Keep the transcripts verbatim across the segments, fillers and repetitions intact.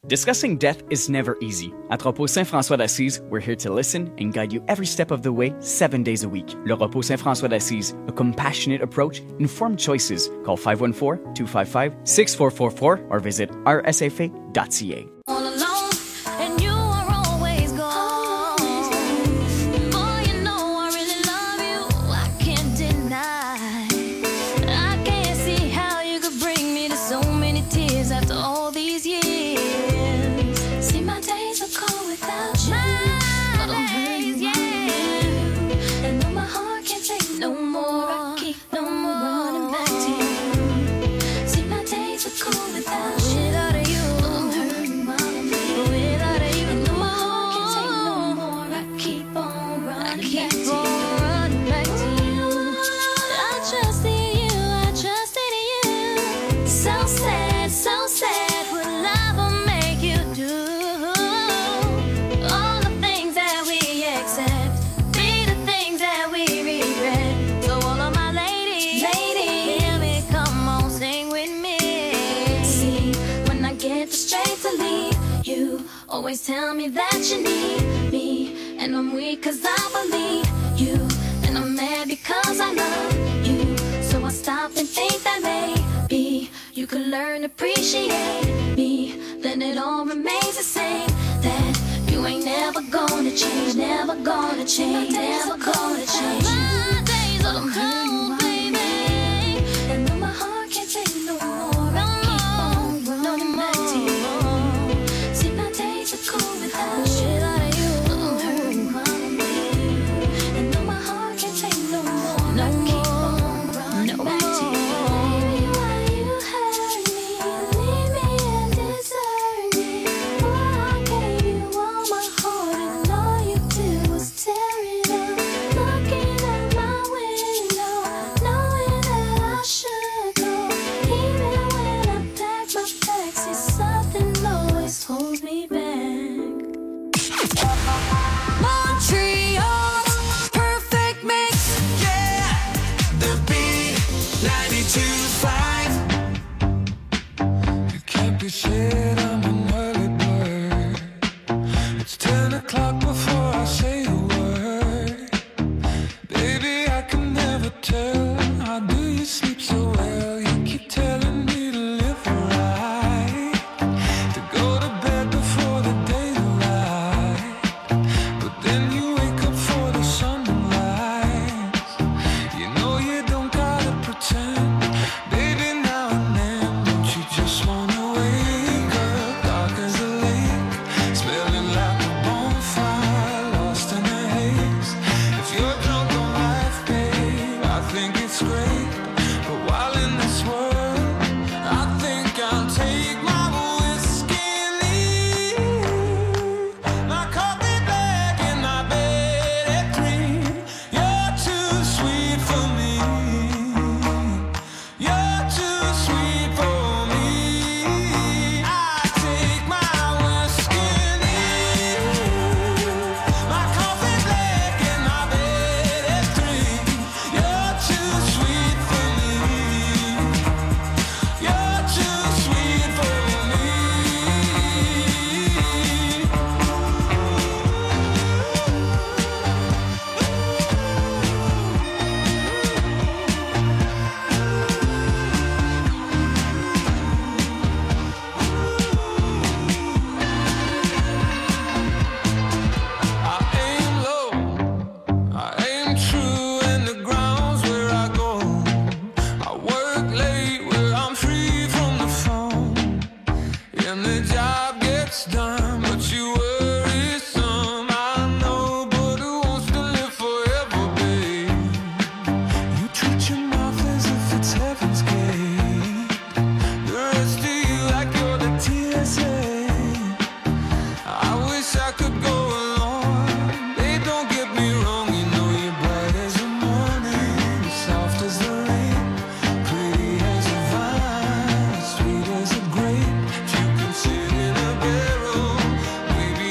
Discussing death is never easy. At Repos Saint-François d'Assise, we're here to listen and guide you every step of the way, seven days a week. Le Repos Saint-François d'Assise, a compassionate approach, informed choices. Call five one four, two five five, six four four four or visit r s f a dot c a. Always tell me that you need me, and I'm weak cause I believe you, and I'm mad because I love you. So I stop and think that maybe you could learn to appreciate me. Then it all remains the same, that you ain't never gonna change, never gonna change, never gonna change. My days are cold, baby, and though my heart can't take no more, I keep on running back to you. Cool without shit out of you. I'm hurting while and though my heart can't take no more, no I keep on running no back more. To you. Baby, why you hurt me, leave me and desert me? Why I gave you all my heart and all you did was tear it up. Looking out my window, knowing that I should go. Even when I pack my bags, see something always holds me back. Montreal's perfect mix. Yeah, the B ninety-two point five. You can't be shit, I'm an early bird. It's ten o'clock before I say a word. Baby, I can never tell. How do you sleep so well? You keep telling me to live right, to go to bed before the daylight. But then you wake up for the sunrise. You know you don't gotta pretend. Baby, now and then, don't you just wanna wake up dark as a lake, smelling like a bonfire, lost in the haze. If you're drunk on life, babe, I think it's great. But while in this world, I think I'll take my whiskey and leave. My coffee black and my bed at three. You're too sweet for me. You're too sweet for me. I take my whiskey and leave. My coffee black and my bed at three. You're too sweet for me. You're too sweet for me. I aim low, I aim true, and the ground's where I go. I work late where I'm free from the phone, and the job gets done, but you worry some. I know, but who wants to live forever, babe? You treat your mouth as if it's heaven's gate. The rest of you like you're the T S A. I wish I could go along. They don't get me wrong, you know you're bright as the morning, soft as the rain, pretty as a vine, sweet as a grape. You can sit in a barrel, maybe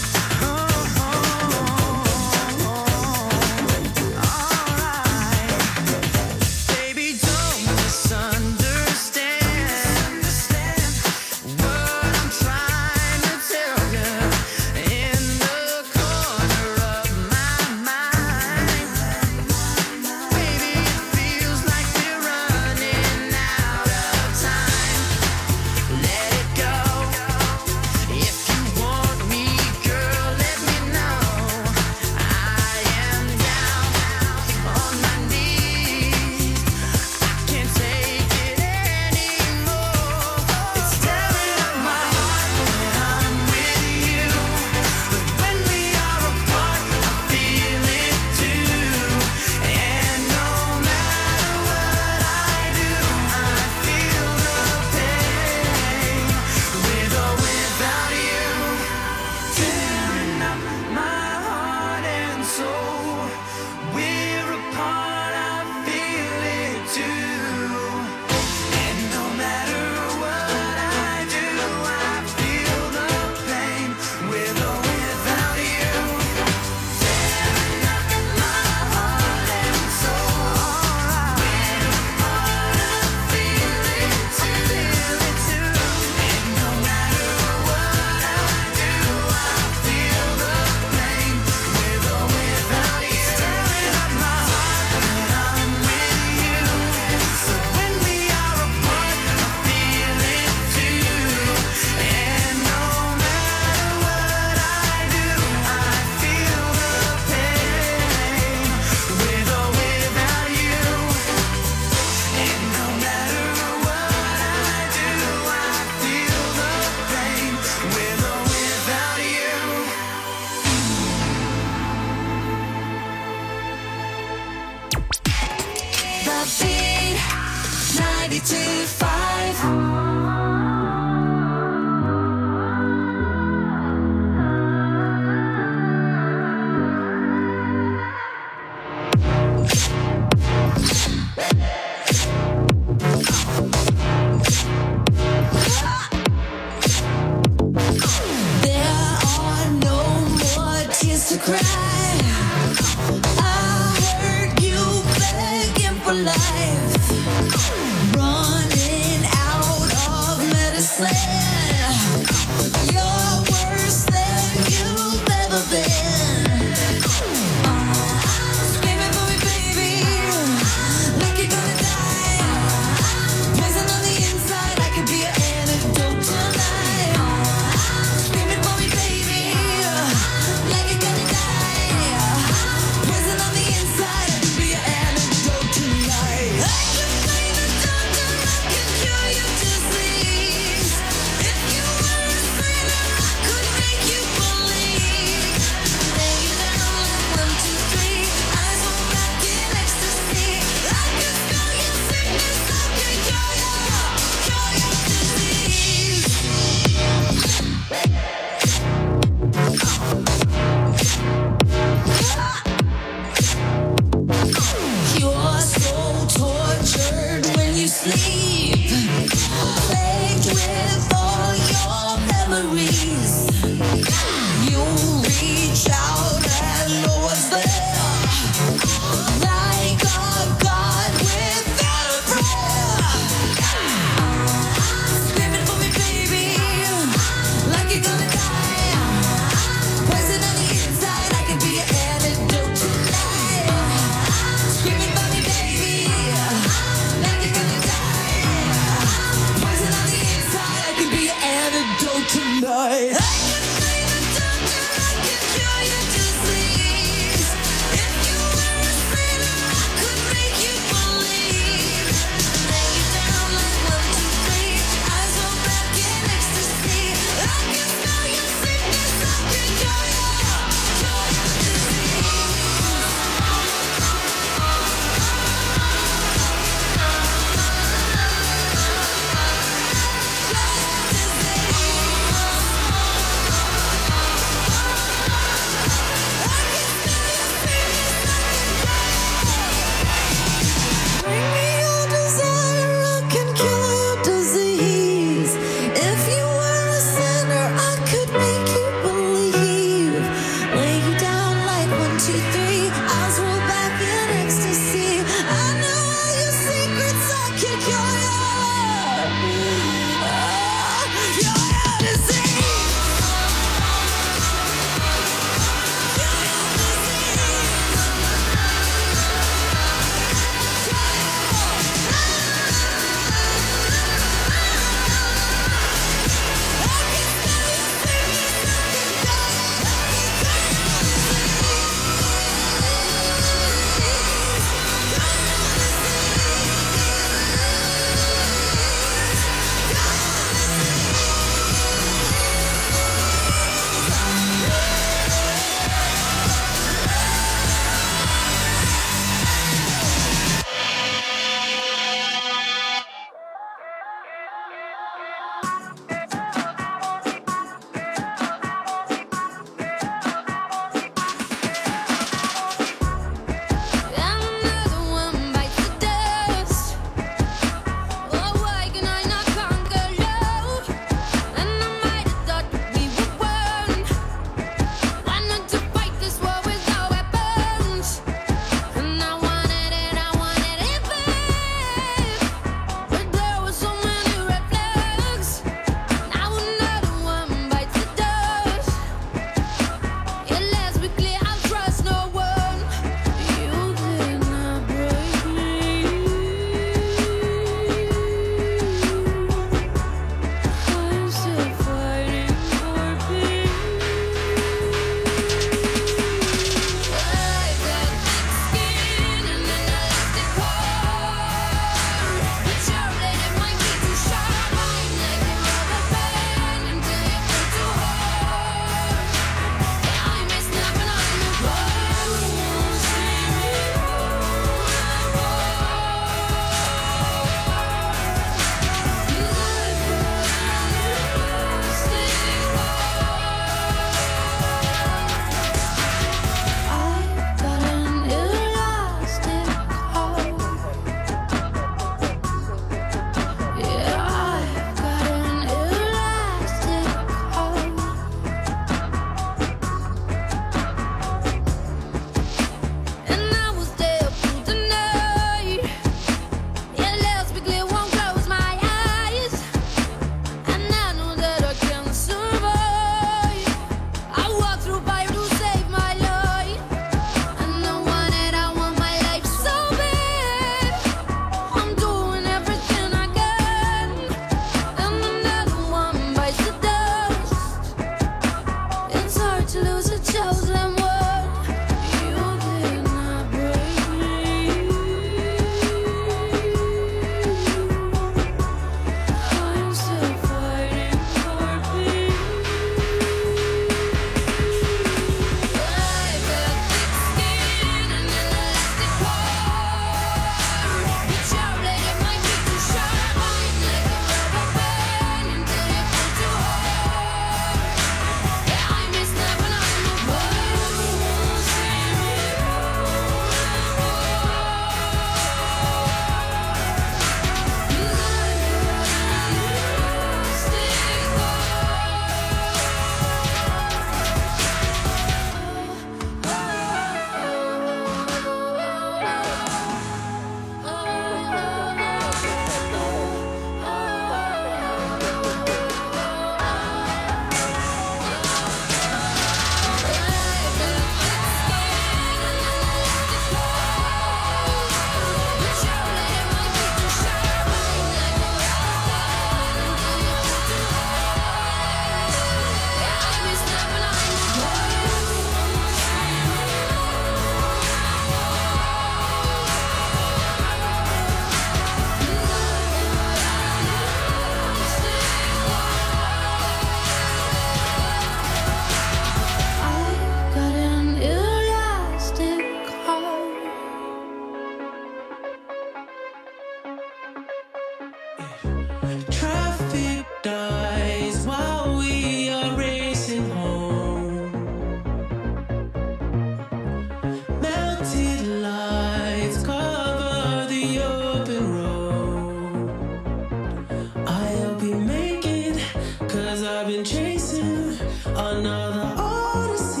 Cause I've been chasing another odyssey.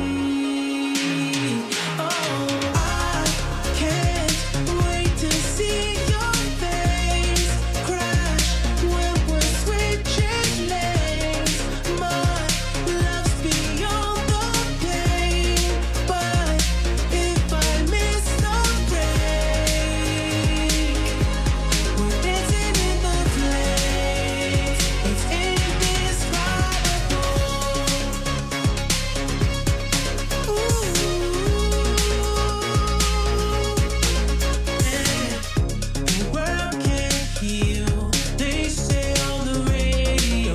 Oh, I can't wait to see your face crash when we're switching lanes. My love's beyond the pain, but if I miss the break, we're dancing in the flames. It's indescribable. Ooh, the world can't heal, they say on the radio.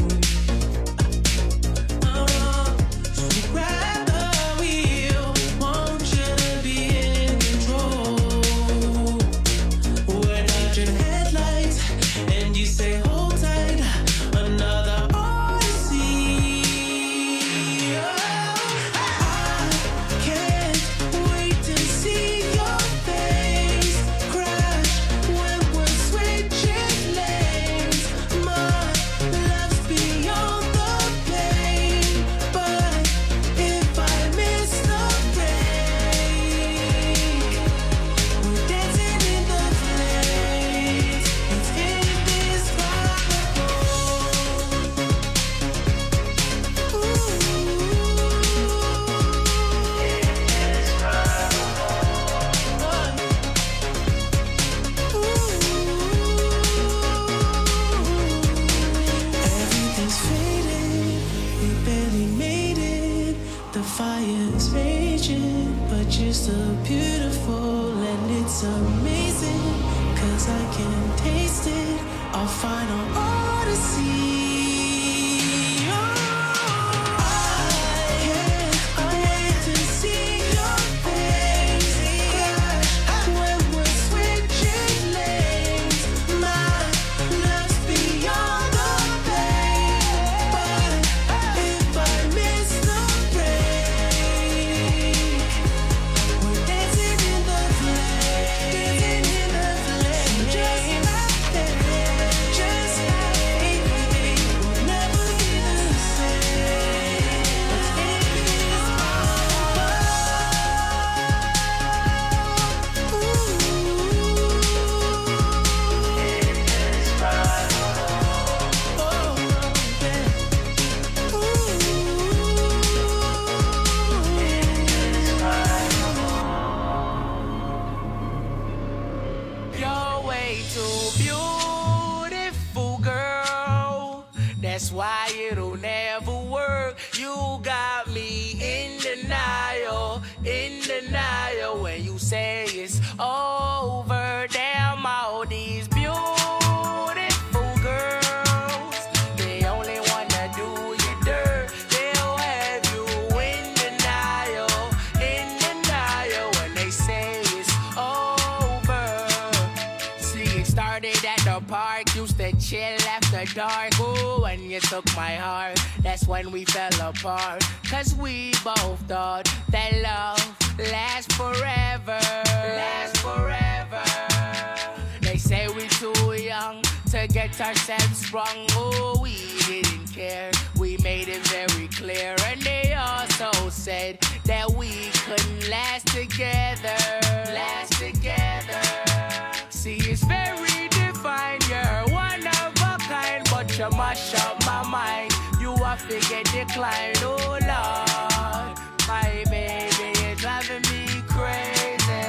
Oh, so grab the wheel, want you to be in control. We're dodging headlights, and you say hold tight, another odyssey. Oh, I can't wait to see your face crash when we're switching lanes. My love's beyond the pain, but if I miss the break, we're dancing in the flames. It's indescribable. Ooh, everything's faded, we barely made it. The fire's raging, but you're still beautiful, and it's amazing. Cause I can taste it, our final odyssey. Oh, I can't wait to see your face crash when we're switching lanes. My love's beyond the pain, but if I miss the break, we're dancing in the flames, dancing in the flames, just like that, just like we'll never be the same. It's You're way too beautiful, girl. That's why it'll never work. You got me in denial, in denial when you say it's over. Damn, all these beautiful girls, they only wanna do you dirt. They'll have you in denial, in denial when they say it's over. See, it started at the park, used to chill after dark. Ooh, when you took my heart, that's when we fell apart. Cause we both thought that love lasts forever. Lasts forever. They say we too young to get ourselves sprung. Oh, we didn't care, we made it very clear. And they also said that we couldn't last together. Last together. See, it's very defined, you're one of a kind, but you mash up my mind. You have to get declined, oh Lord. My baby, you're driving me crazy.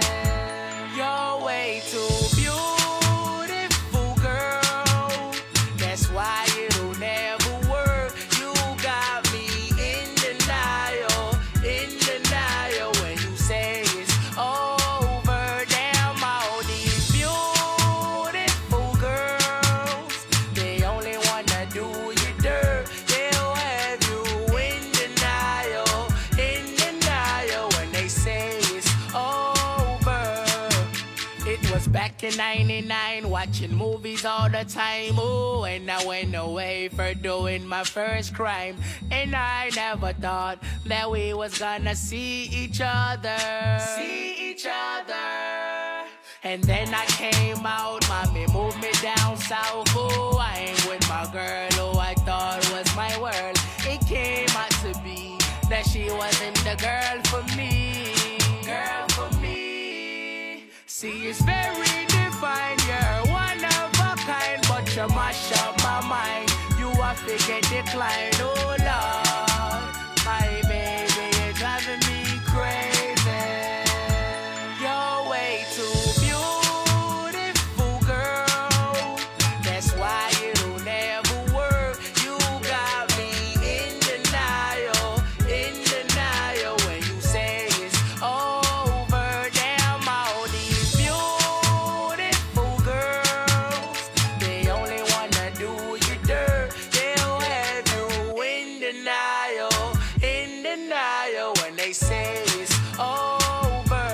You're way too beautiful, girl. That's why it'll never work. You got me in denial, in denial when you say it's over. Damn, all these beautiful girls, they only wanna do you dirt. They'll have you in denial, in denial when they say it's over. It was back in ninety-nine, watching movies all the time. Oh, and I went away for doing my first crime. And I never thought that we was gonna see each other. See each other. And then I came out, mommy moved me down south. Oh, I ain't with my girl, oh, I a girl for me, girl for me. See, it's very divine, you're one of a kind, but you mash up my mind. You have to get declined, oh Lord. My baby, you're driving me crazy. You're way too beautiful, girl. That's why it'll never work. You got me in denial, in denial when you say it's over. Damn, all these beautiful girls, they only wanna do you dirt. They'll have you in denial, in denial when they say it's over.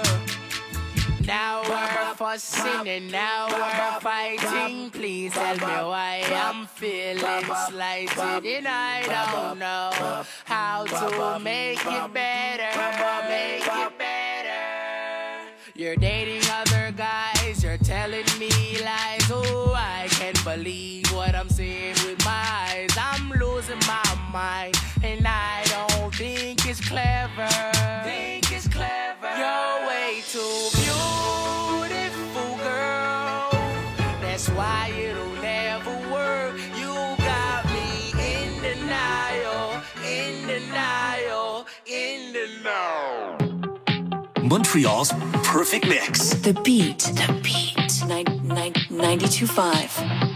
Now we're fussing and now we're fighting. Please tell me why I'm feeling slighted, and I don't know how to make it better, make it better. You're dating other guys, you're telling me lies. Oh, I can't believe what I'm seeing with my eyes. I'm losing my mind, and I don't think it's clever. Think it's clever. You're way too beautiful, girl. That's why it'll never work. You got me in denial, in denial, in denial. Montreal's perfect mix. The beat. The beat. Nine, nine, ninety-two point five.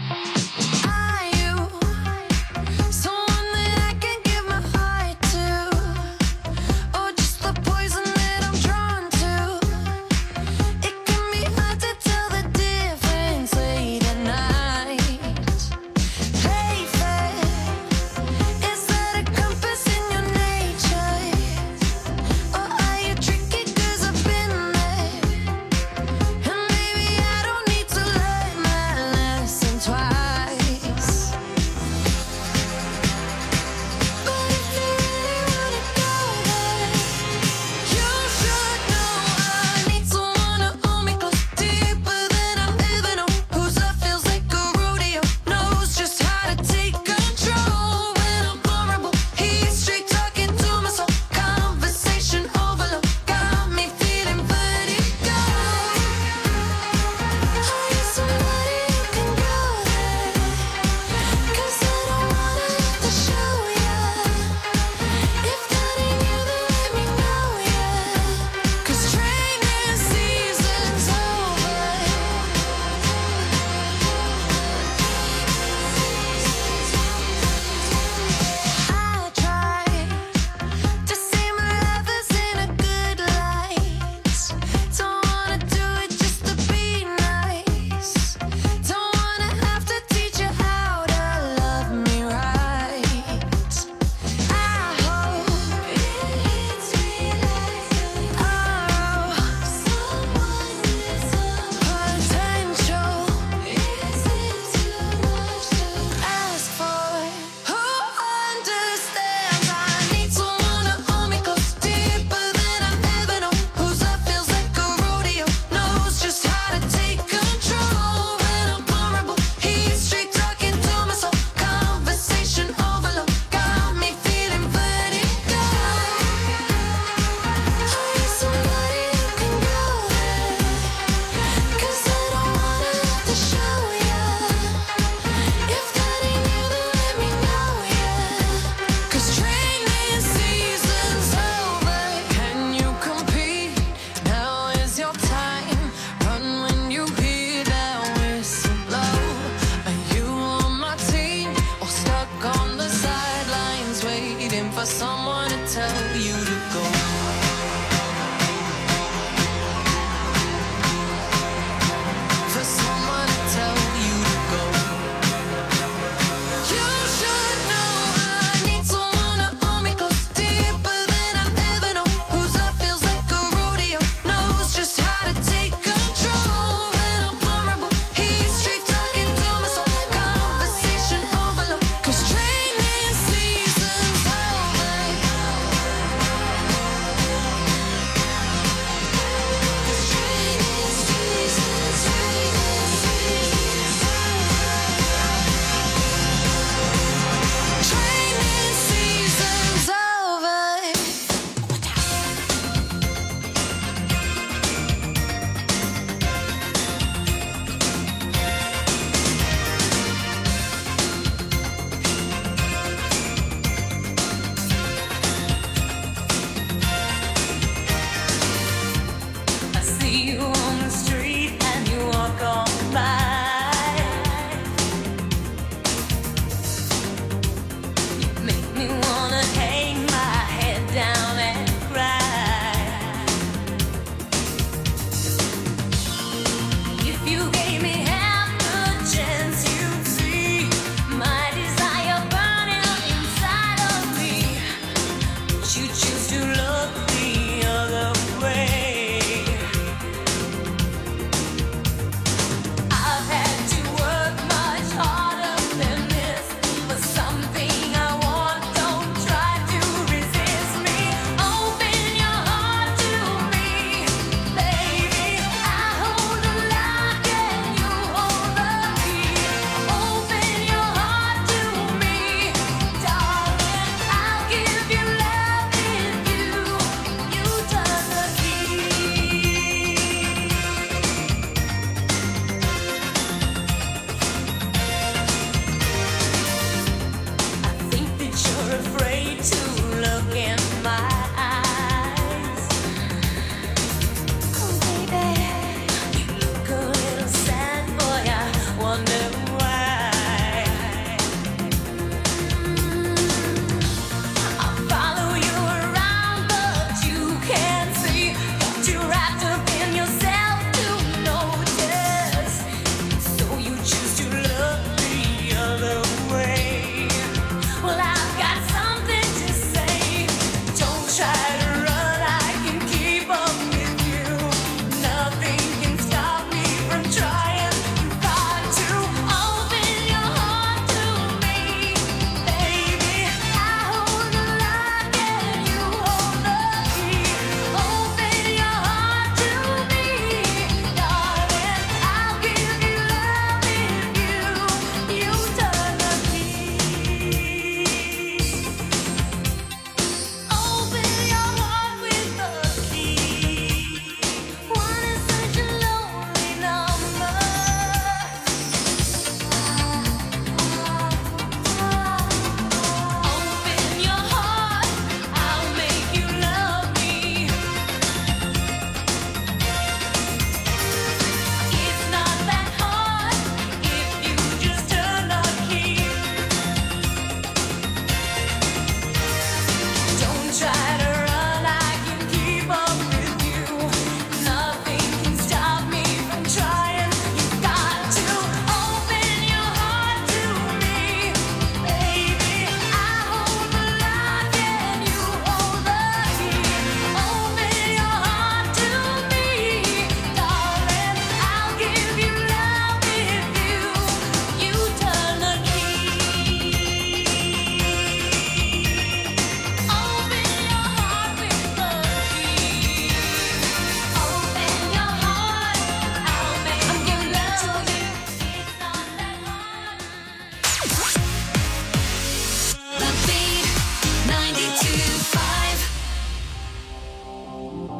Are you someone that I can give my heart to, or just the poison that I'm drawn to? It can be hard to tell the difference late at night. Play fair, is that a compass in your nature, or are you tricky 'cause I've been there? And maybe I don't need to learn my lesson twice.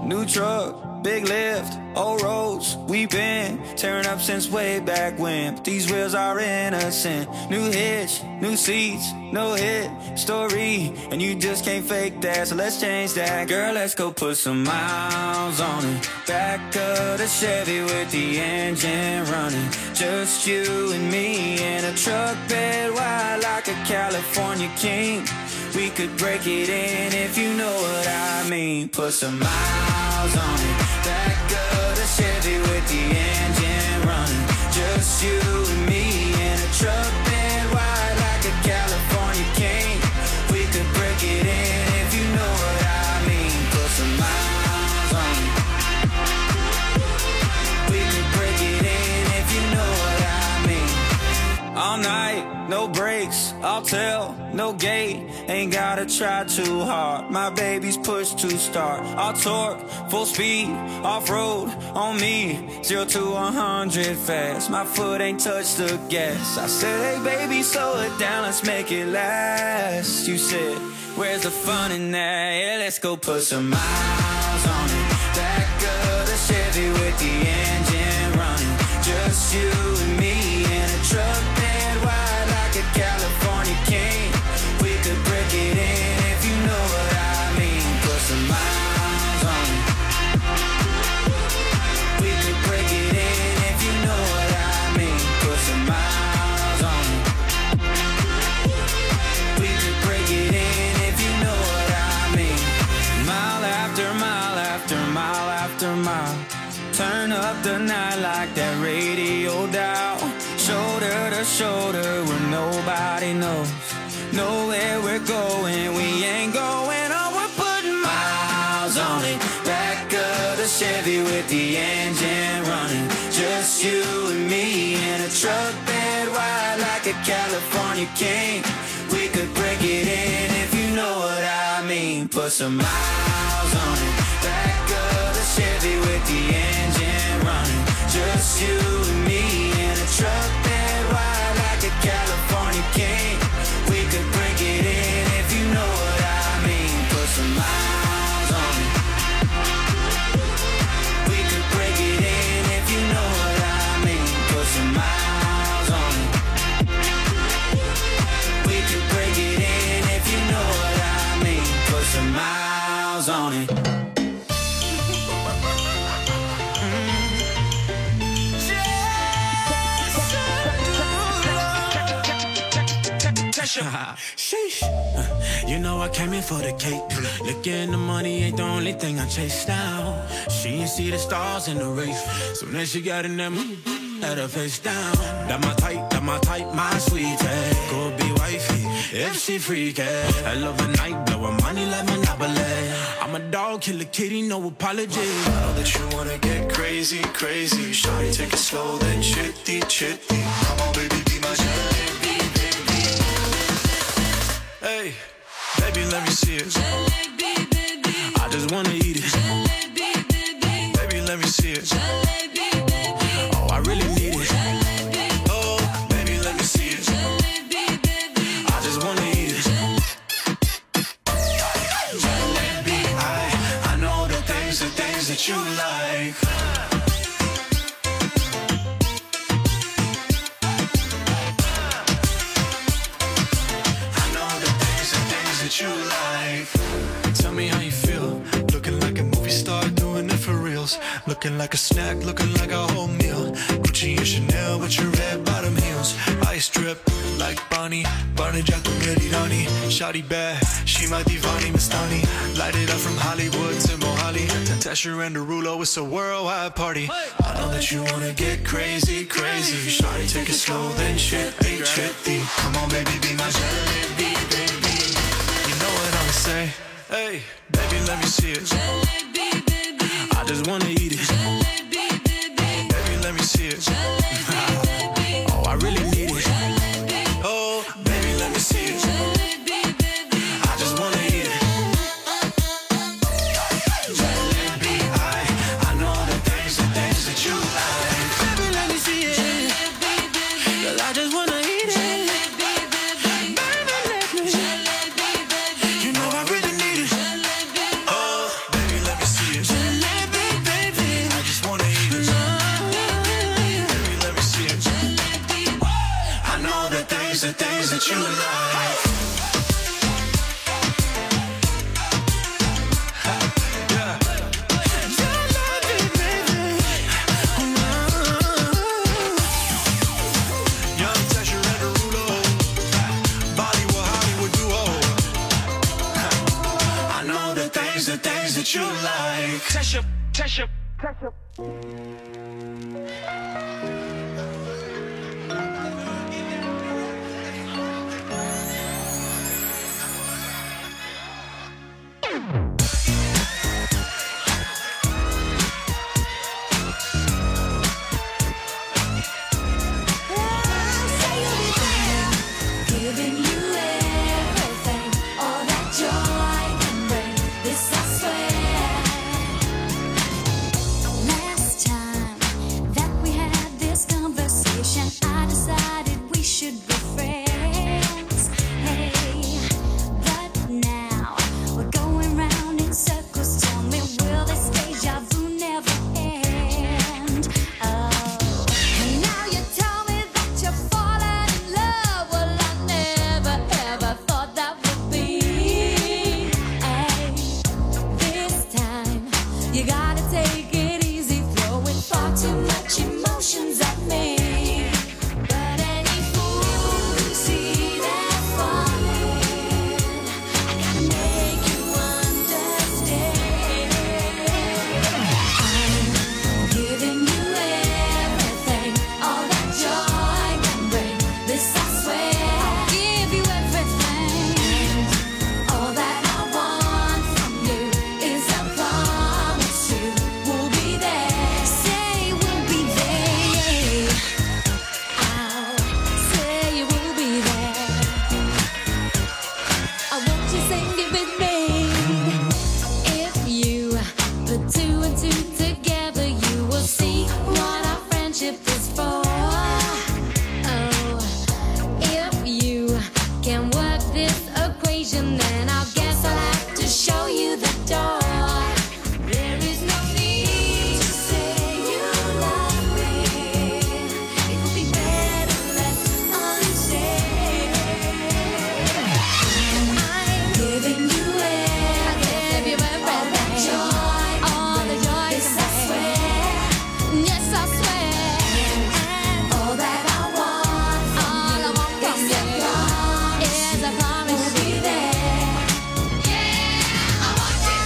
new truck, big lift, old roads. We've been tearing up since way back when. But these wheels are innocent. New hitch, new seats, no hit story. And you just can't fake that, so let's change that. Girl, let's go put some miles on it. Back of the Chevy with the engine running. Just you and me in a truck bed wide like a California king. We could break it in if you know what I mean. Put some miles on it. Back of the Chevy with the engine running. Just you and me in a truck bed wide like a California king. We could break it in if you know what I mean. Put some miles on it. We could break it in if you know what I mean. All night, no breaks, I'll tell, no gate. Ain't gotta try too hard. My baby's push to start. I'll torque, full speed, off-road on me. Zero to one hundred fast. My foot ain't touched the gas. I said, hey baby, slow it down, let's make it last. You said, where's the fun in that? Yeah, let's go put some miles on it. Back of the Chevy with the engine running. Just you and me in a truck bed wide like a California king. We could break it in if you know what I mean. Put some miles on it. We could break it in if you know what I mean. Put some miles on it. We could break it in if you know what I mean. Mile after mile after mile after mile. Turn up the night like that radio dial. Shoulder to shoulder where nobody knows. Know where we're going, we ain't going on. We're putting miles on it. Back of the Chevy with the engine running. Just you and me in a truck bed wide like a California king. We could break it in if you know what I mean. Put some miles on it. Back of the Chevy with the engine running. Just you and me in a truck bed wide like a California king. We could break it in if you know what I mean. Put some miles on it. We could break it in if you know what I mean. Put some miles on it. We could break it in if you know what I mean. Put some miles on it. Sheesh. Uh, you know I came in for the cake. Looking the money ain't the only thing I chase down. She ain't see the stars in the race. So then she got in that mood, had her face down. That my type, that my type, my sweetie. Go be wifey if she freaky. I love a night, blow her money like Monopoly. I'm a dog, kill a kitty, no apology. I know that you wanna get crazy, crazy. Shawty, take it slow, then chitty, chitty. Come on, baby, be my jalebi, baby. Hey, baby, let me see it. Jalebi, baby. I just wanna eat it. Jalebi, baby. Baby, let me see it. Jalebi, baby. Oh, I really need it. Jalebi. Oh, baby, let me see it. Jalebi, baby. I just wanna eat it. Jalebi, I, I know the things, the things that you like. That you like. Tell me how you feel. Looking like a movie star, doing it for reals. Looking like a snack, looking like a whole meal. Gucci and Chanel with your red bottom heels. Ice drip like Bonnie, Barney Jack Merirani. Shawty bad, she my divani Mastani. Light it up from Hollywood to Mohali. Tesher and Derulo, it's a worldwide party. I know that you wanna get crazy, crazy. Shawty, take it slow, then chitty, chitty. Come on, baby, be my jalebi, baby. Say, hey, baby, let me see it. Jalebi, baby. I just wanna eat it. Jalebi, baby. Baby, let me see it. Jalebi. Oh, I really need it. Jalebi. Oh, baby, let me see it. Jalebi, baby. I just wanna eat it. Jalebi, I, I know the things, the things that you like. Baby, let me see it. Jalebi, baby. Girl, I just wanna eat it. Jalebi, baby. Baby, let me. Jalebi, baby. You know I really need it. Jalebi. Oh, baby, let me see it. Jalebi. what you like. Test your, test your, test your. Giving you everything, all that joy can bring. This I swear. Last time that we had this conversation, I decided we should be friends. Hey, but now we're going round in circles. Tell me, will this deja vu never end? Oh, and now you tell me that you're falling in love. Well, I never ever thought that would be. Hey, this time you gotta take it easy, throwing far too much emotions at me. But any fool who see that falling, I gotta make you understand. I'm giving you everything, all that joy can bring. This I swear, I'll give you everything. All that I want from you is a promise you will be there. Say we'll be there. I'll say you will be there. I want you to sing it with me. If you put two and two together, you will see what our friendship is for. Oh, if you can work this equation, then I guess I'll have to show you the door. There is no need to say you love me. It would be better left unsaid. I'm giving you everything, all that joy, all the joy. This I swear, yes I swear. And all that I want, all I want from you is a promise you'll be there. Yeah, I want you.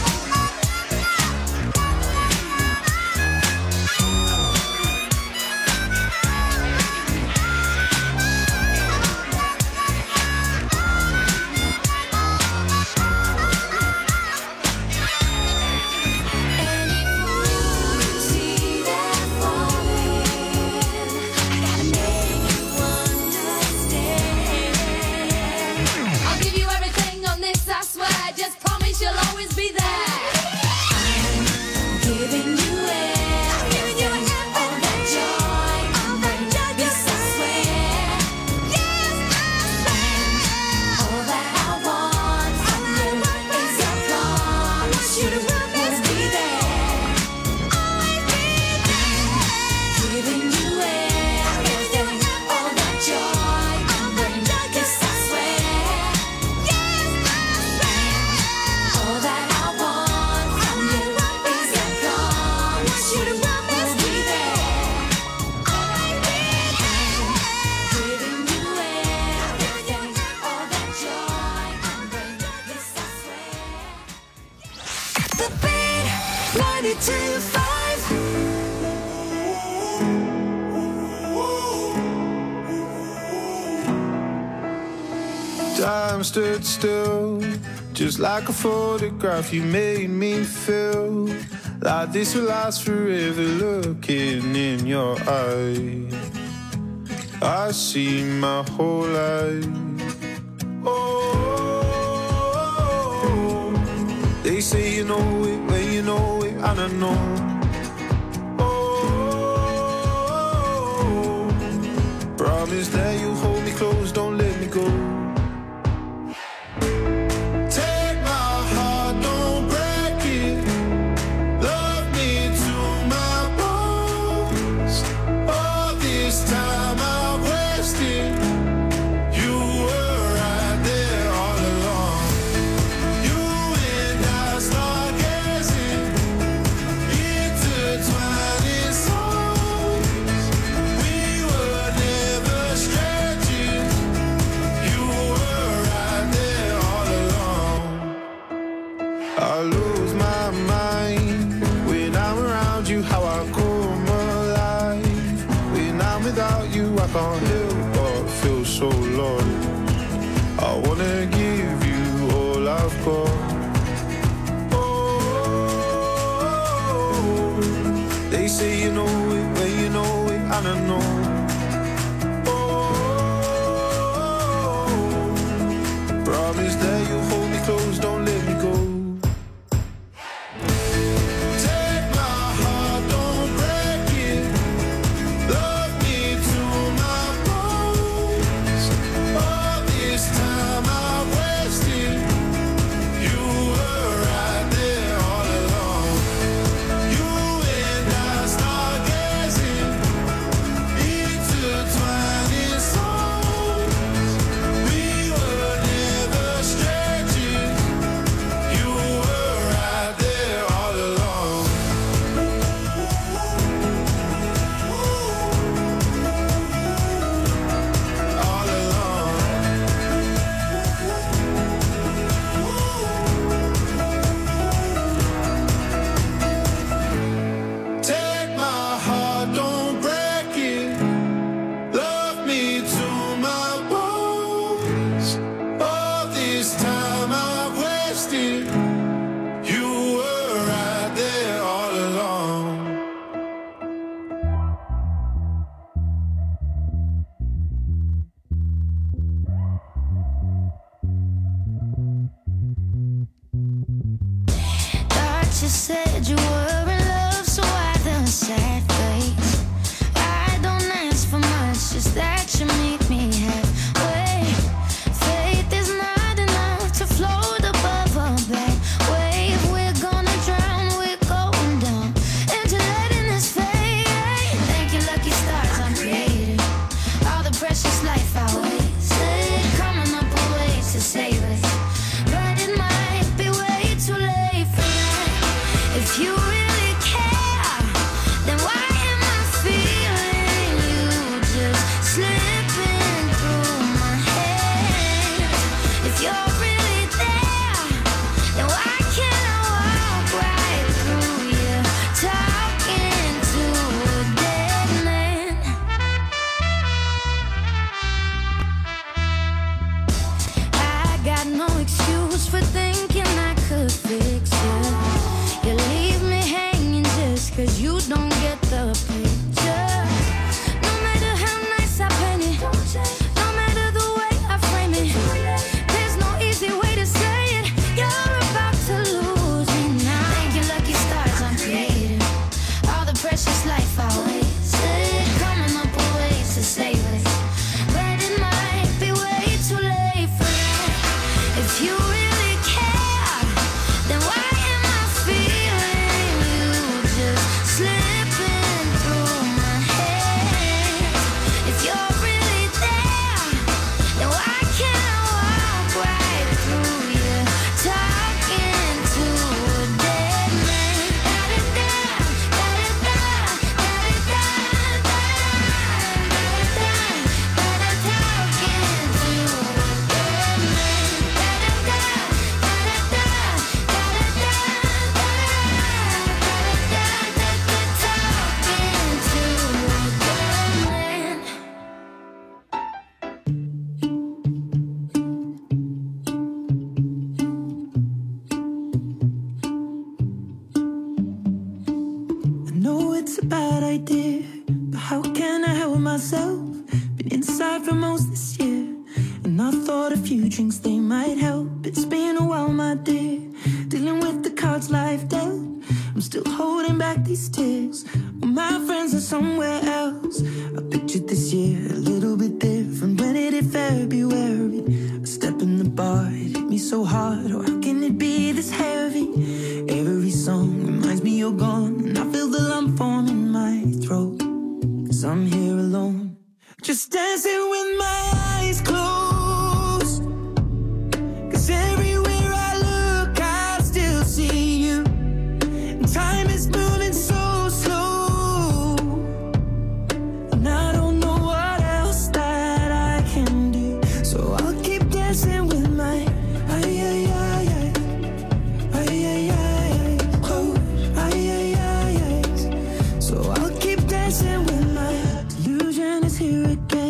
Any fool who see that falling, I gotta make you understand. I'll give you everything on this, I swear. Just promise you'll always be there. I'm giving you everything, all that joy, all that joy. Yes, I swear. Yes, I swear. All that I want from you is a promise you will always be there. Always be there. Giving you everything, all that joy, all that joy. Yes, I swear. Yes, I swear. All that I want from you is a promise you will always be there. Always be there. Giving you everything, all that joy can bring. Yes, I swear. The Beat ninety-two point five. Time stood still, just like a photograph. You made me feel like this will last forever. Looking in your eyes, I see my whole life. Oh, they say you know it when you know it, and I know. Oh, promise that you'll hold me close, don't let me go. Take my heart, don't break it. Love me to my bones. All this time I've wasted. You were right there all along. You and I stargazing, intertwined in songs. We were never strangers. can't help but feel so lost. I wanna give you all I've got. Oh, they say you know it, but you know it, and I know. Promise that you'll hold me close, don't let me go. Take my heart, don't break it. Love me to my bones. All this time I wasted. You were right there all along. You and I stargazing, intertwining souls. We were never strangers. You were right there all along. All along. Take my heart, don't break it. Love me to my bones. All this time I've wasted. You were right there all along. Thought you said you were in love, so why the sad face? I don't ask for much, just that you meet me halfway. Faith is not enough to float above a bad wave. We're gonna drown, we're going down into letting this fade. Thank you, lucky stars I'm created. All the precious life I wasted, coming up with ways to save us. But it might be way too late for that. If you really care, then why am I feeling you just slipping through my head? If you're really there, then why can't I walk right through you, talking to a dead man? I got no excuse for thinking I could fix you. You leave me hanging just 'cause you don't get the picture. No matter how nice I paint it, no matter the way I frame it, there's no easy way to say it. You're about to lose me now. Thank you, lucky stars I'm created. All the precious life I wasted, coming up with ways to save us. But it might be way too late for that. If you really care, then why am I feeling you just slipping through my head? If you're really there, then why can't I walk right through you, talking to a dead man? Da-da-da, da-da-da, da-da-da, da-da-da, da-da-da, talking to a dead man. Da-da-da, da-da-da, da-da-da, I know it's a bad idea, but how can I help myself? Been inside for most this year, and I thought a few drinks they might help. It's been a while, my dear, dealing with the cards life dealt. I'm still holding back these tears. Well, my friends are somewhere else. I pictured this year a little bit different. When it hit February, a step in the bar, it hit me so hard. Oh, how can it be this heavy? Every song reminds me you're gone, and I feel the lump form in my throat. 'Cause I'm here alone, just dancing with my eyes closed. 'Cause everywhere I look, I still see you. And time is moving so slow, and I don't know what else that I can do. So I'll keep dancing with my ay ay ay ay ay ay ay close ay ay ay ay. So I'll keep dancing with my delusion is here again.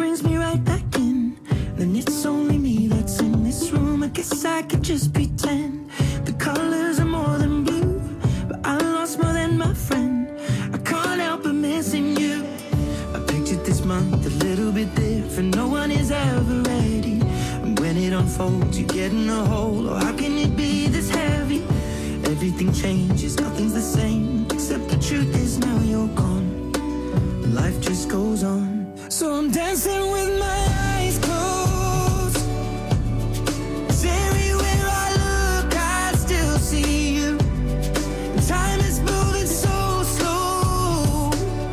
brings me right back in. Then it's only me that's in this room. I guess I could just pretend the colors are more than blue, but I lost more than my friend. I can't help but missing you. I pictured this month a little bit different. No one is ever ready, and when it unfolds, you get in a hole. Oh, how can it be this heavy? Everything changes, nothing's the same, except the truth is now you're gone. Life just goes on. So I'm dancing with my eyes closed. 'Cause everywhere I look, I still see you. And time is moving so slow,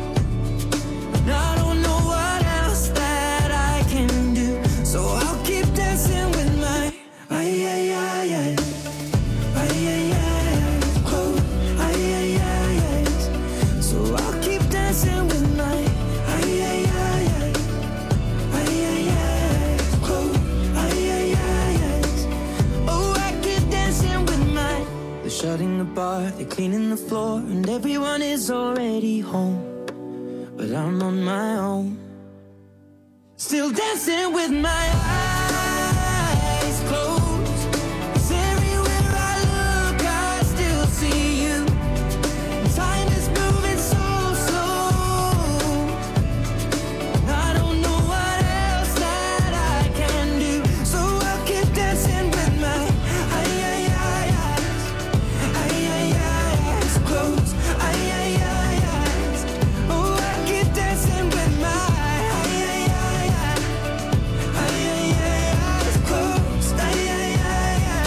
and I don't know what else that I can do. So I'll keep dancing with my ay, ay, ay, ay. Ay, ay, ay, close. Ay, ay, ay, ay. So I'll keep dancing with my ay, ay, ay, ay. Ay, ay, ay, close. Ay, ay, ay, ay. Oh, I keep dancing with my. They're shutting the bar, they're cleaning the floor, and everyone is already home. But I'm on my own, still dancing with my eyes closed. 'Cause everywhere I look, I still see you. Time is moving so slow, and I don't know what else that I can do. So I'll keep dancing with my ay, ay, ay, eyes. Ay, ay, ay, eyes closed. Ay, ay, ay, eyes. Oh, I keep dancing with my ay, ay, ay, ay. Ay, ay, ay, eyes closed. Ay, ay, ay, ay.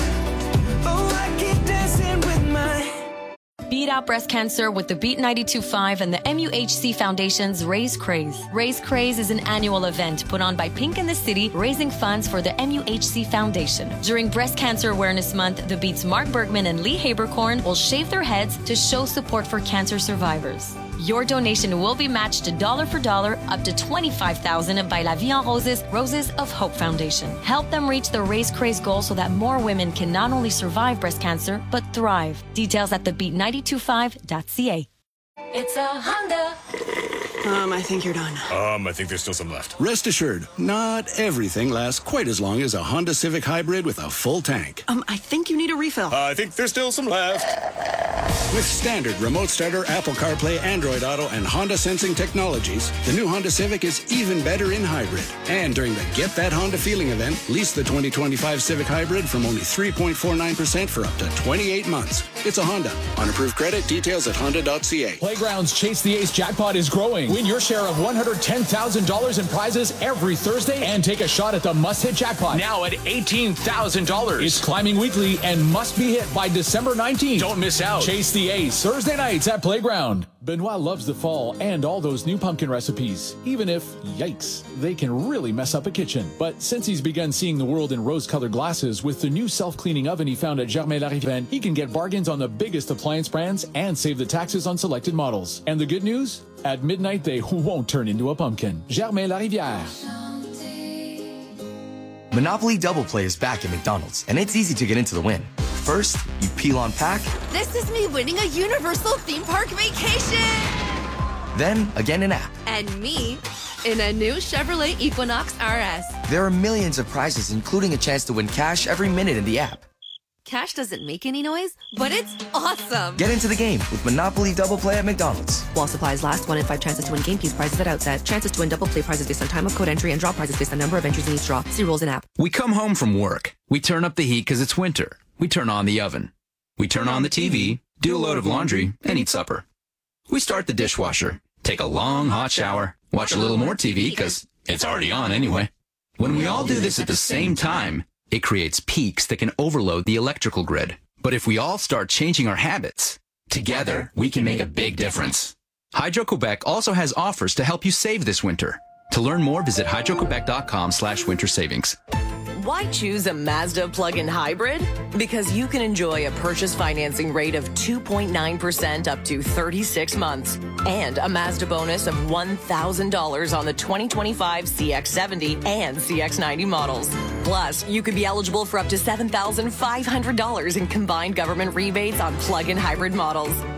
Oh, I keep dancing with my. Beat out breast cancer with the Beat ninety-two point five and the M U H C Foundation's Raise Craze. Raise Craze is an annual event put on by Pink in the City, raising funds for the M U H C Foundation. During Breast Cancer Awareness Month, the Beat's Mark Bergman and Lee Habercorn will shave their heads to show support for cancer survivors. Your donation will be matched dollar for dollar up to twenty-five thousand dollars by La Vie en Roses Roses of Hope Foundation. Help them reach the Raise Craze goal so that more women can not only survive breast cancer, but thrive. Details at the beat nine two five dot c a. It's a Honda. Um, I think you're done. Um, I think there's still some left. Rest assured, not everything lasts quite as long as a Honda Civic Hybrid with a full tank. Um, I think you need a refill. Uh, I think there's still some left. With standard remote starter, Apple CarPlay, Android Auto, and Honda sensing technologies, the new Honda Civic is even better in hybrid. And during the Get That Honda Feeling event, lease the twenty twenty-five Civic Hybrid from only three point four nine percent for up to twenty-eight months. It's a Honda. On approved credit, details at honda dot c a. Playground's Chase the Ace jackpot is growing. Win your share of one hundred ten thousand dollars in prizes every Thursday and take a shot at the must-hit jackpot. Now at eighteen thousand dollars. It's climbing weekly and must be hit by December nineteenth. Don't miss out. Chase the Ace, Thursday nights at Playground. Benoit loves the fall and all those new pumpkin recipes, even if, yikes, they can really mess up a kitchen. But since he's begun seeing the world in rose-colored glasses with the new self-cleaning oven he found at Germain Larivière, he can get bargains on the biggest appliance brands and save the taxes on selected models. And the good news? At midnight, they won't turn into a pumpkin. Germain Larivière. Monopoly Double Play is back at McDonald's, and it's easy to get into the win. First, you peel on pack. This is me winning a Universal theme park vacation! Then, again in app. And me in a new Chevrolet Equinox R S. There are millions of prizes, including a chance to win cash every minute in the app. Cash doesn't make any noise, but it's awesome! Get into the game with Monopoly Double Play at McDonald's. While supplies last, one in five chances to win game piece prizes at outset. Chances to win double play prizes based on time of code entry and draw prizes based on number of entries in each draw. See rules in app. We come home from work. We turn up the heat because it's winter. We turn on the oven. We turn on the T V, do a load of laundry, and eat supper. We start the dishwasher, take a long hot shower, watch a little more T V because it's already on anyway. When we all do this at the same time, it creates peaks that can overload the electrical grid. But if we all start changing our habits, together we can make a big difference. Hydro-Quebec also has offers to help you save this winter. To learn more, visit hydro quebec dot com slash winter savings. Why choose a Mazda plug-in hybrid? Because you can enjoy a purchase financing rate of two point nine percent up to thirty-six months and a Mazda bonus of one thousand dollars on the twenty twenty-five C X seventy and C X ninety models. Plus, you could be eligible for up to seven thousand five hundred dollars in combined government rebates on plug-in hybrid models.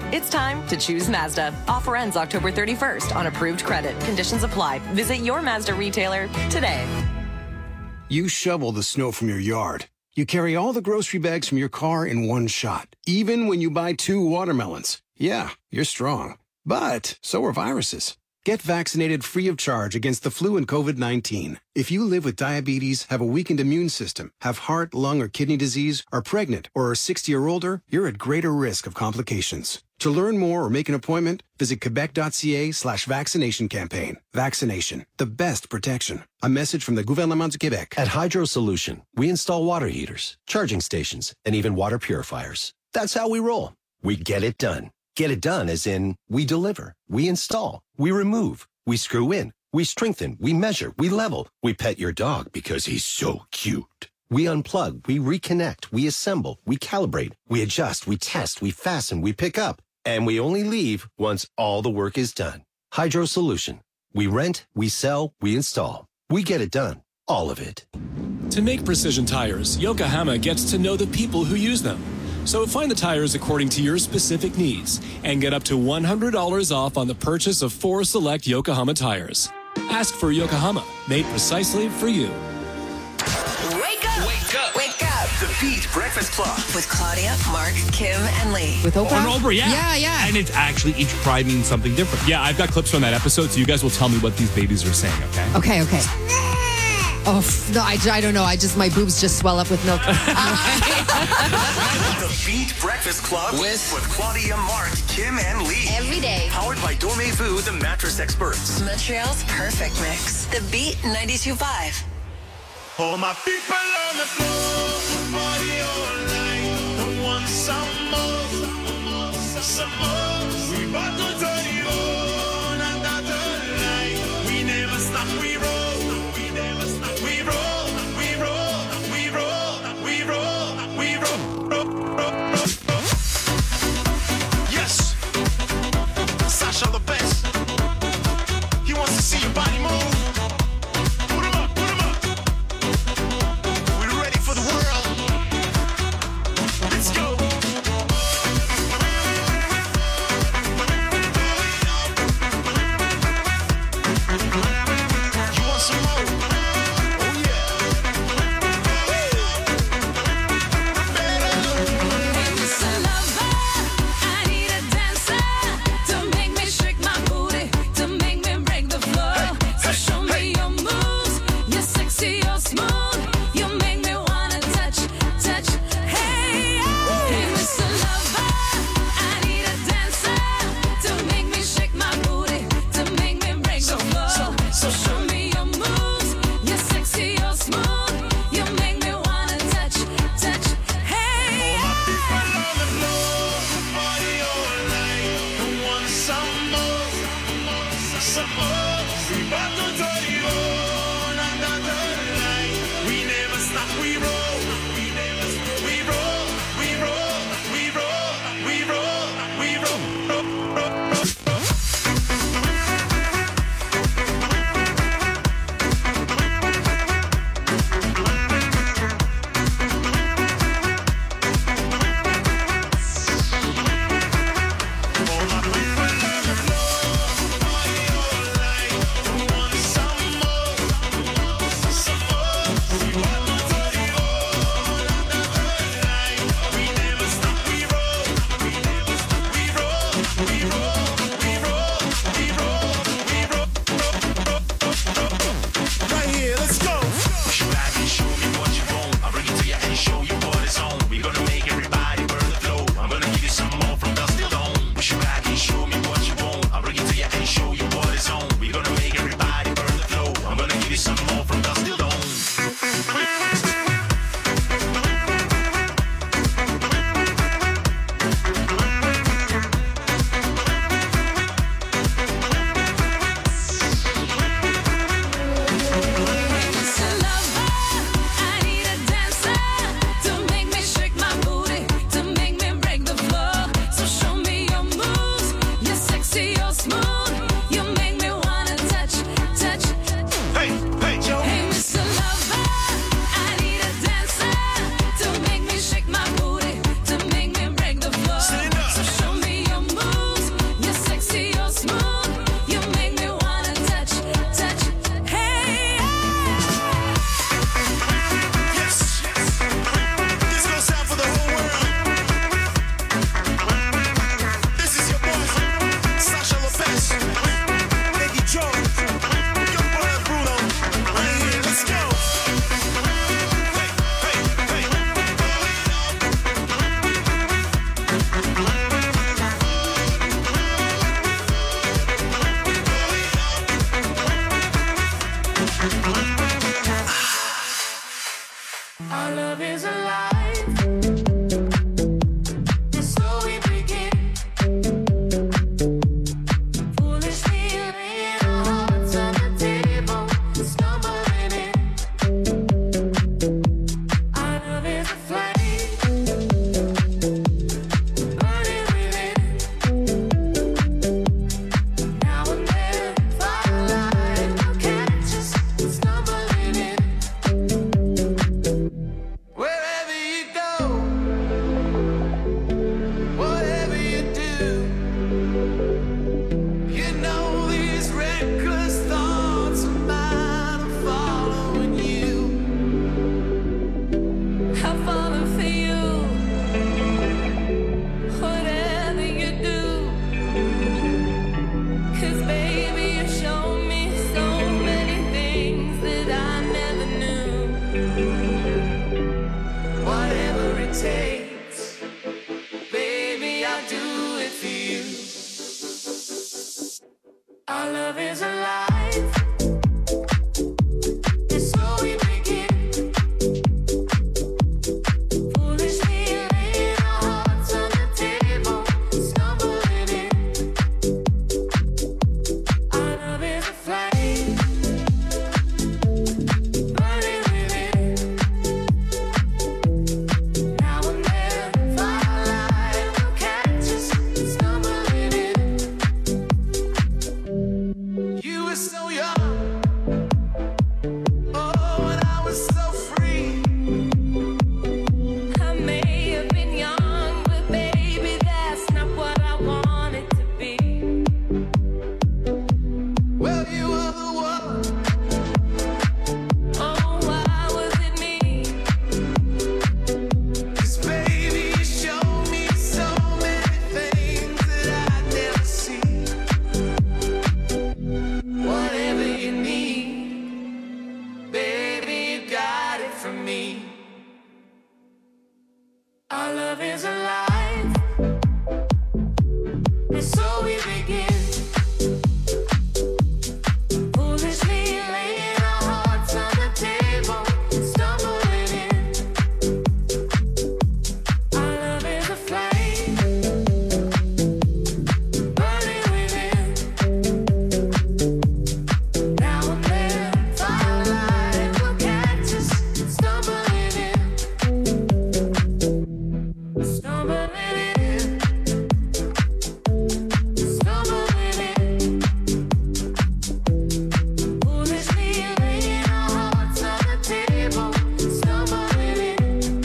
It's time to choose Mazda. Offer ends October thirty-first on approved credit. Conditions apply. Visit your Mazda retailer today. You shovel the snow from your yard. You carry all the grocery bags from your car in one shot, even when you buy two watermelons. Yeah, you're strong. But so are viruses. Get vaccinated free of charge against the flu and COVID nineteen. If you live with diabetes, have a weakened immune system, have heart, lung, or kidney disease, are pregnant, or are sixty or older, you're at greater risk of complications. To learn more or make an appointment, visit quebec.ca slash vaccination campaign. Vaccination, the best protection. A message from the Gouvernement du Québec. At Hydro Solution, we install water heaters, charging stations, and even water purifiers. That's how we roll. We get it done. Get it done as in, we deliver, we install, we remove, we screw in, we strengthen, we measure, we level, we pet your dog because he's so cute. We unplug, we reconnect, we assemble, we calibrate, we adjust, we test, we fasten, we pick up, and we only leave once all the work is done. Hydro Solution. We rent, we sell, we install. We get it done. All of it. To make precision tires, Yokohama gets to know the people who use them. So find the tires according to your specific needs and get up to one hundred dollars off on the purchase of four select Yokohama tires. Ask for Yokohama, made precisely for you. Wake up! Wake up! Wake up! The Beat Breakfast Club. With Claudia, Mark, Kim, and Lee. With Oprah? On Oprah, yeah. Yeah, yeah. And it's actually, each cry means something different. Yeah, I've got clips from that episode, so you guys will tell me what these babies are saying, okay? Okay, okay. Oh, no, I, I don't know. I just, my boobs just swell up with milk. The Beat Breakfast Club with, with Claudia, Mark, Kim, and Lee. Every day. Powered by Dormez-vous, the mattress experts. Montreal's perfect mix. The Beat ninety-two point five. All my people on the floor, party all night. Don't want some more, some more. We about to turn it on under the light. We never stop, we roll. We never stop, we roll. We roll, we roll, we roll, we roll, roll, roll, roll. Yes, Sasha the best. He wants to see your body move. Our love is alive. And so we begin. Foolishly laying our hearts on the table, stumbling in. Our love is a flame, burning within. Now and then, firelight will catch us stumbling in. Wherever you go, whatever you do, you know these reckless thoughts of mine are following you. I'm falling for you. Whatever you do, 'cause baby, you show me so many things that I never knew. Whatever it takes, baby, I'll do it for you. Our love is alive. And so we begin. Foolishly laying our hearts on the table, stumbling in. Our love is a flame, burning within. Now and then, firelight will catch us stumbling in. You were so young, oh, and I was so free. I may have been young, but baby, that's not what I wanted to be. Well, you were the one. Oh, why was it me? 'Cause baby, you showed me so many things that I'd never see. Whatever you need, baby, you got it from me. Our love is alive. And so we begin. Foolishly laying our hearts on the table, stumbling in. Our love is a flame, burning within. Now and then, firelight will catch us stumbling in. Stumbling in. Stumbling in. Foolishly laying our hearts on the table, stumbling in.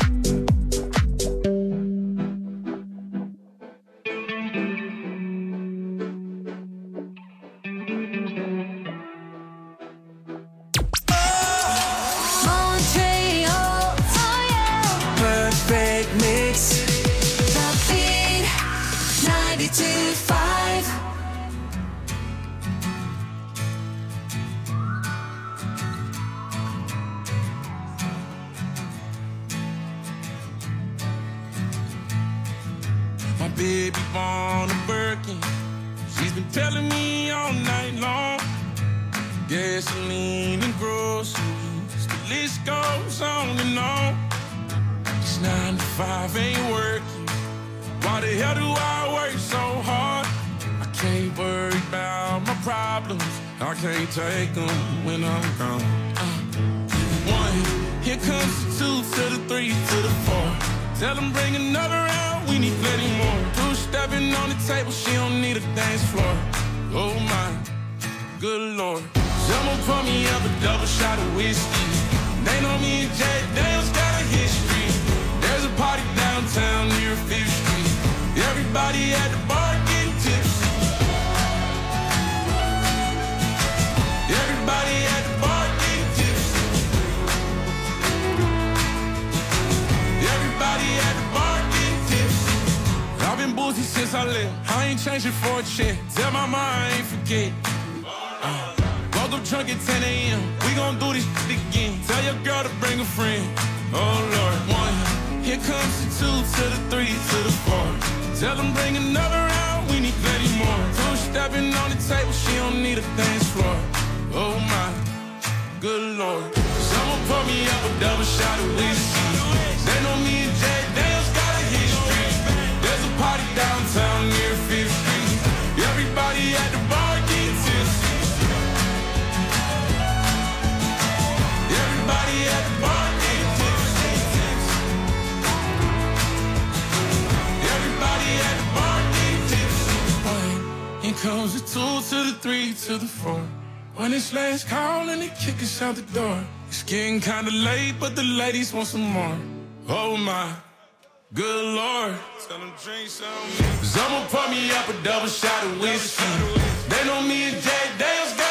Montreal, oh yeah. Perfect mix. The Beat ninety-two point five. My baby born a Birkin. She's been telling me all night long. Gasoline and groceries, the list goes on and on. It's nine to five, ain't working. Why the hell do I work so hard? I can't worry about my problems. I can't take them when I'm gone. Uh, one, here comes the two to the three to the four. Tell them bring another round, we need plenty more. Two stepping on the table, she don't need a dance floor. Oh my, good lord. Someone pour me up a double shot of whiskey. They know me and Jay Dale's got a history. There's a party downtown near Fifth Street. Everybody at the bar getting tipsy. Everybody at the bar getting tipsy. Everybody at the bar getting tipsy. I've been boozy since I left. I ain't changing for a check. Tell my mom I ain't forget. Uh, woke up drunk at ten a.m. We gon' do this shit again. Tell your girl to bring a friend. Oh Lord, one. Here comes the two to the three to the four. Tell them bring another round, we need plenty more. Two stepping on the table, she don't need a dance floor. Oh my, good lord. Someone pour me up a double shot of whiskey. One comes the two to the three to the four. When it's last call and they kick us out the door. It's getting kinda late, but the ladies want some more. Oh my, good Lord. Tell them drink some. Cause I'ma pour me up a double shot of whiskey. They know me and Jack Dale's